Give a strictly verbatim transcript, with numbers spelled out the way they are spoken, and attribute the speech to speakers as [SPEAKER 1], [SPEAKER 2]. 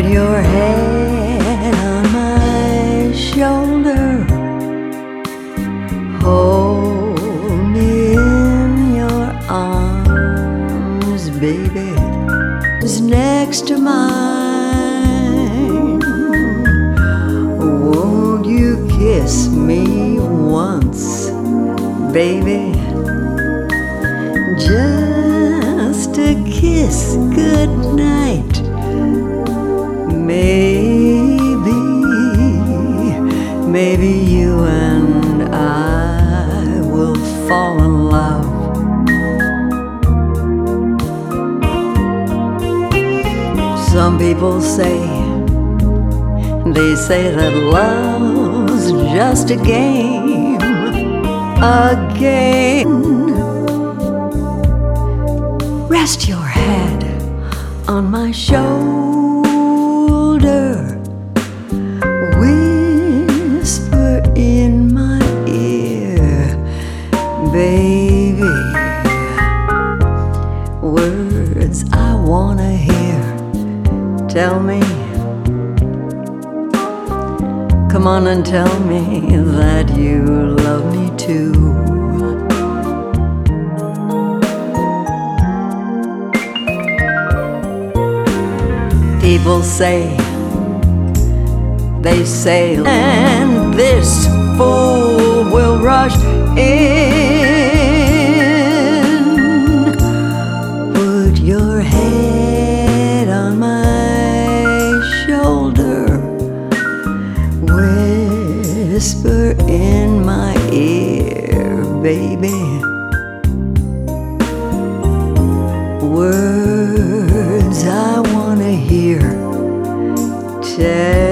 [SPEAKER 1] Put your head on my shoulder, hold me in your arms, baby, is next to mine. Won't you kiss me once, baby? Just a kiss goodnight. Maybe, maybe you and I will fall in love. Some people say, they say that love's just a game, a game. Rest your head on my shoulder, whisper in my ear, baby, words I wanna hear. Tell me, come on and tell me that you love me too. People say, they say, and this fool will rush in. Put your head on my shoulder, whisper in my ear, baby, words I wanna hear. Tell